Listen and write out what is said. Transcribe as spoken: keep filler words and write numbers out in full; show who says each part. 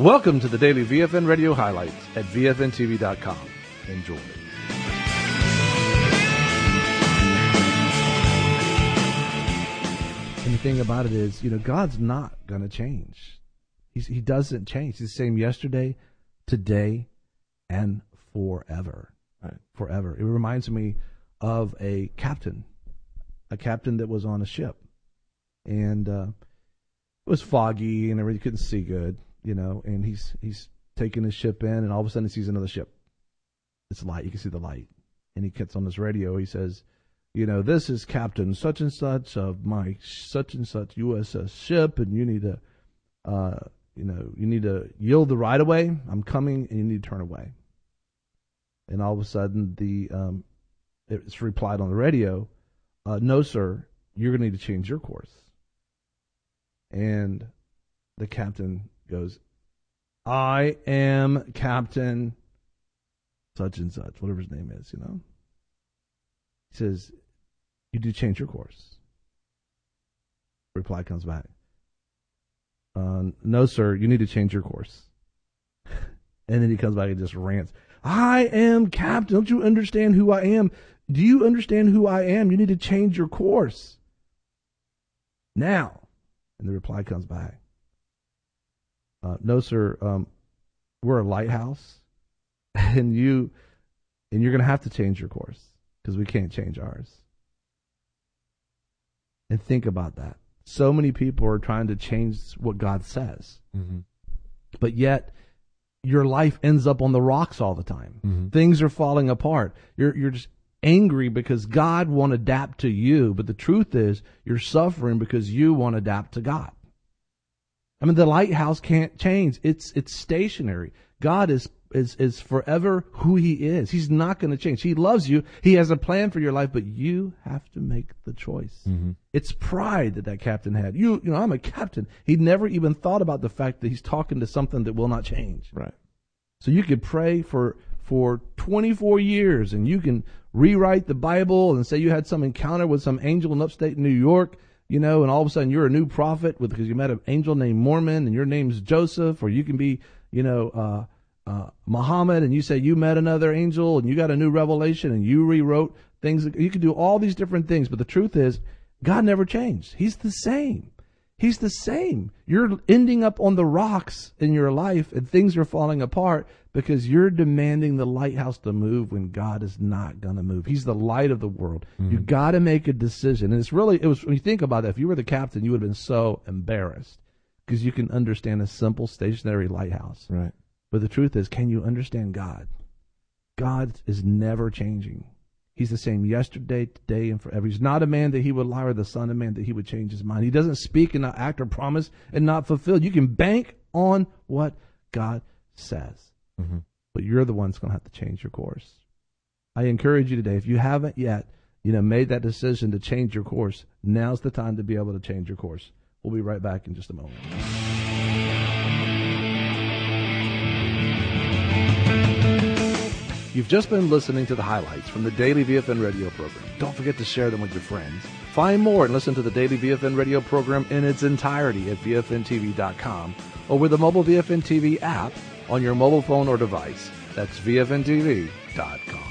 Speaker 1: Welcome to the daily V F N Radio highlights at V F N T V dot com. Enjoy. And the thing about it is, you know, God's not going to change. He's, he doesn't change. He's the same yesterday, today, and forever. Right. Forever. It reminds me of a captain, a captain that was on a ship. And uh, it was foggy and everything, couldn't see good, you know, and he's he's taking his ship in, and all of a sudden he sees another ship. It's light. You can see the light. And he gets on this radio. He says, you know, this is Captain such and such of my such and such U S S ship, and you need to, uh, you know, you need to yield the right of way. I'm coming, and you need to turn away. And all of a sudden, the um, it's replied on the radio, uh, no, sir, you're going to need to change your course. And the captain goes, I am Captain such and such, whatever his name is, you know. He says, you do change your course. Reply comes back, uh, no, sir, you need to change your course. And then he comes back and just rants. I am Captain. Don't you understand who I am? Do you understand who I am? You need to change your course now. And the reply comes back. Uh, no, sir, um, we're a lighthouse, and you, and you're going to have to change your course because we can't change ours. And think about that. So many people are trying to change what God says, mm-hmm. but yet your life ends up on the rocks all the time. Mm-hmm. Things are falling apart. You're you're just angry because God won't adapt to you, but the truth is you're suffering because you won't adapt to God. I mean, the lighthouse can't change. It's it's stationary. God is is is forever who he is. He's not going to change. He loves you. He has a plan for your life, but you have to make the choice. Mm-hmm. It's pride that that captain had. You you know, I'm a captain. He never even thought about the fact that he's talking to something that will not change. Right. So you could pray for for twenty-four years, and you can rewrite the Bible and say you had some encounter with some angel in upstate New York, you know, and all of a sudden you're a new prophet with, because you met an angel named Mormon and your name's Joseph, or you can be, you know, uh, uh, Muhammad, and you say you met another angel and you got a new revelation and you rewrote things. You can do all these different things, but the truth is God never changed. He's the same. He's the same. You're ending up on the rocks in your life, and things are falling apart because you're demanding the lighthouse to move when God is not going to move. He's the light of the world. Mm-hmm. You got to make a decision. And it's really, it was, when you think about that, if you were the captain, you would have been so embarrassed because you can understand a simple stationary lighthouse. Right. But the truth is, can you understand God? God is never changing. He's the same yesterday, today, and forever. He's not a man that he would lie, or the son of man that he would change his mind. He doesn't speak and not act or promise and not fulfill. You can bank on what God says. Mm-hmm. But you're the one that's going to have to change your course. I encourage you today, if you haven't yet, you know, made that decision to change your course, now's the time to be able to change your course. We'll be right back in just a moment. You've just been listening to the highlights from the Daily V F N Radio program. Don't forget to share them with your friends. Find more and listen to the Daily V F N Radio program in its entirety at V F N T V dot com or with the mobile V F N T V app on your mobile phone or device. That's V F N T V dot com.